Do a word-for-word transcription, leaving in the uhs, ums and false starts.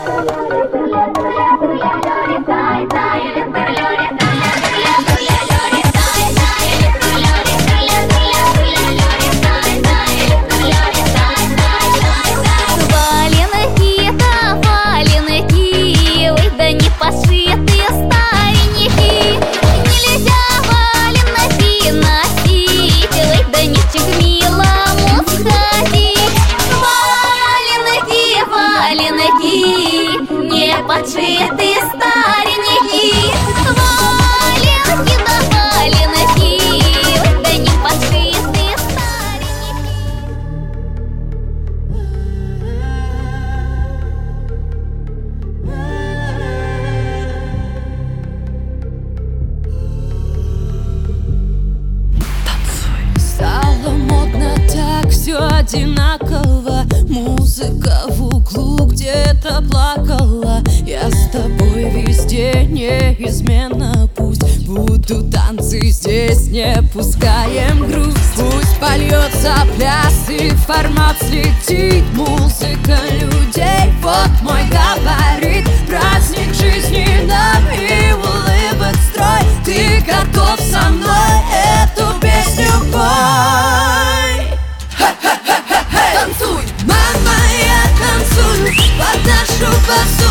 Подшитые старенькие валенки, да валенки, ой, да не подшитые старенькие. Стало модно так, все одинаково. Музыка в углу где-то плакала. Я с тобой везде неизменно. Пусть будут танцы здесь, не пускаем грусть. Пусть польется пляс и формат слетит. Музыка людей, вот мой габарит. Праздник жизни нам и улыбок строй. Ты готов со мной эту песню пой? Танцуй, мама, я танцую под нашу басу.